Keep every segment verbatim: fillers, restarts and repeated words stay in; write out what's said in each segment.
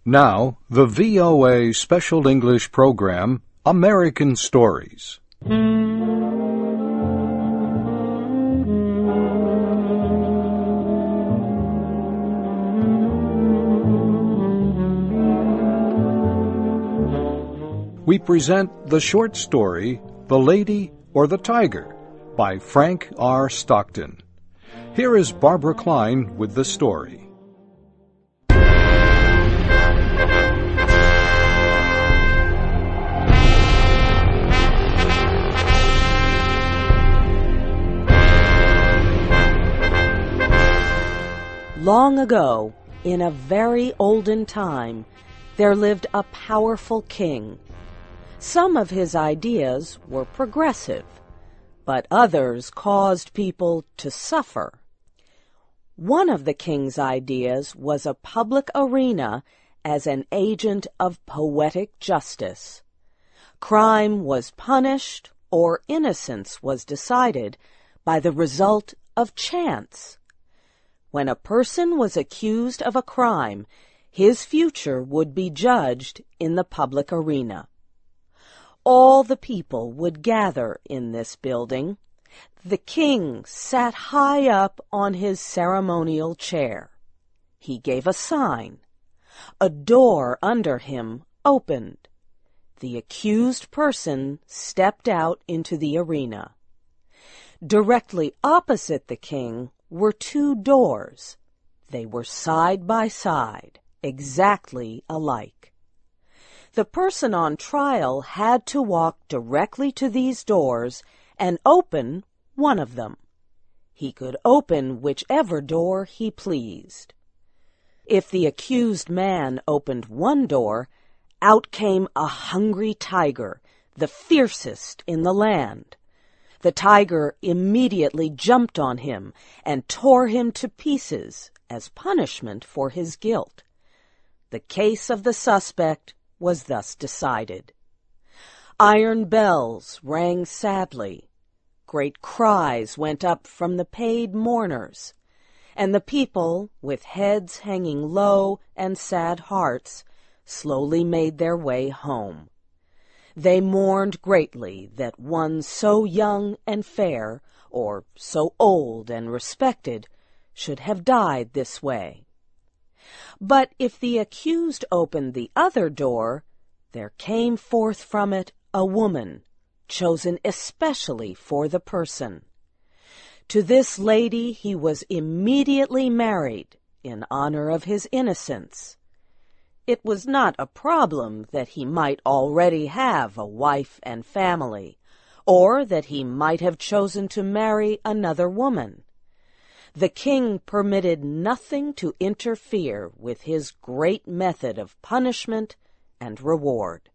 Now, the V O A Special English Program, American Stories. We present the short story, The Lady or the Tiger, by Frank R. Stockton. Here is Barbara Klein with the story. Long ago, in a very olden time, there lived a powerful king. Some of his ideas were progressive, but others caused people to suffer. One of the king's ideas was a public arena as an agent of poetic justice. Crime was punished, or innocence was decided by the result of chance. When a person was accused of a crime, his future would be judged in the public arena. All the people would gather in this building. The king sat high up on his ceremonial chair. He gave a sign. A door under him opened. The accused person stepped out into the arena. Directly opposite the king were two doors. They were side by side, exactly alike. The person on trial had to walk directly to these doors and open one of them. He could open whichever door he pleased. If the accused man opened one door, out came a hungry tiger, the fiercest in the land. The tiger immediately jumped on him and tore him to pieces as punishment for his guilt. The case of the suspect was thus decided. Iron bells rang sadly. Great cries went up from the paid mourners, and the people, with heads hanging low and sad hearts, slowly made their way home. They mourned greatly that one so young and fair, or so old and respected, should have died this way. But if the accused opened the other door, there came forth from it a woman, chosen especially for the person. To this lady he was immediately married in honor of his innocence. It was not a problem that he might already have a wife and family, or that he might have chosen to marry another woman. The king permitted nothing to interfere with his great method of punishment and reward.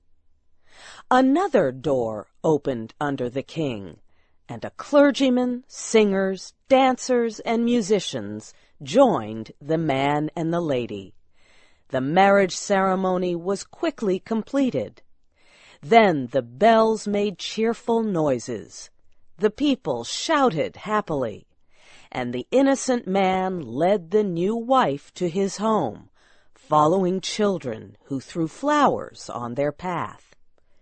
Another door opened under the king, and a clergyman, singers, dancers, and musicians joined the man and the lady. The marriage ceremony was quickly completed. Then the bells made cheerful noises. The people shouted happily, and the innocent man led the new wife to his home, following children who threw flowers on their path.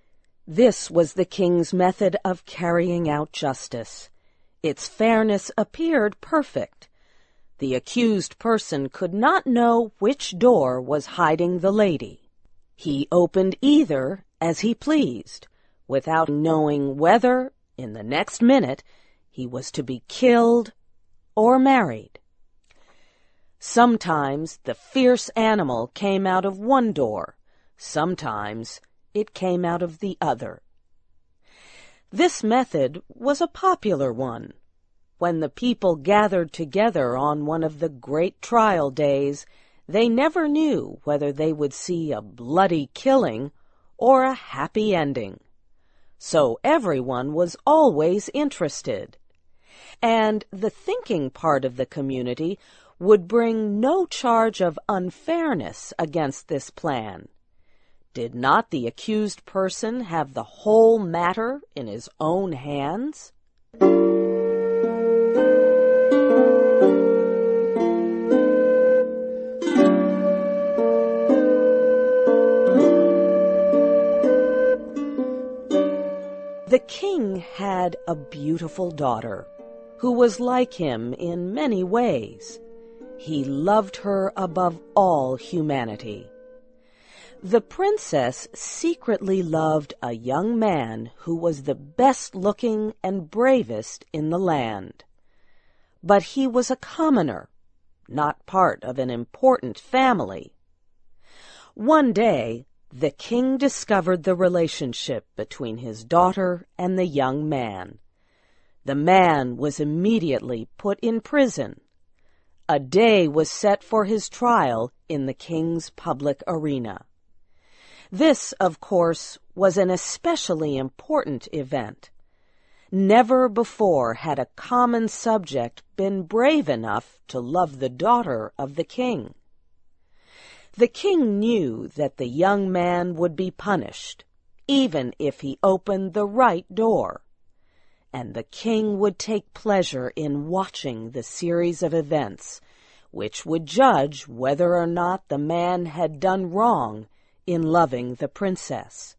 This was the king's method of carrying out justice. Its fairness appeared perfect. The accused person could not know which door was hiding the lady. He opened either as he pleased, without knowing whether, in the next minute, he was to be killed or married. Sometimes the fierce animal came out of one door, sometimes it came out of the other. This method was a popular one. When the people gathered together on one of the great trial days, they never knew whether they would see a bloody killing or a happy ending. So everyone was always interested. And the thinking part of the community would bring no charge of unfairness against this plan. Did not the accused person have the whole matter in his own hands? The king had a beautiful daughter who was like him in many ways. He loved her above all humanity. The princess secretly loved a young man who was the best-looking and bravest in the land. But he was a commoner, not part of an important family. One day, the king discovered the relationship between his daughter and the young man. The man was immediately put in prison. A day was set for his trial in the king's public arena. This, of course, was an especially important event. Never before had a common subject been brave enough to love the daughter of the king. The king knew that the young man would be punished, even if he opened the right door, and the king would take pleasure in watching the series of events, which would judge whether or not the man had done wrong in loving the princess.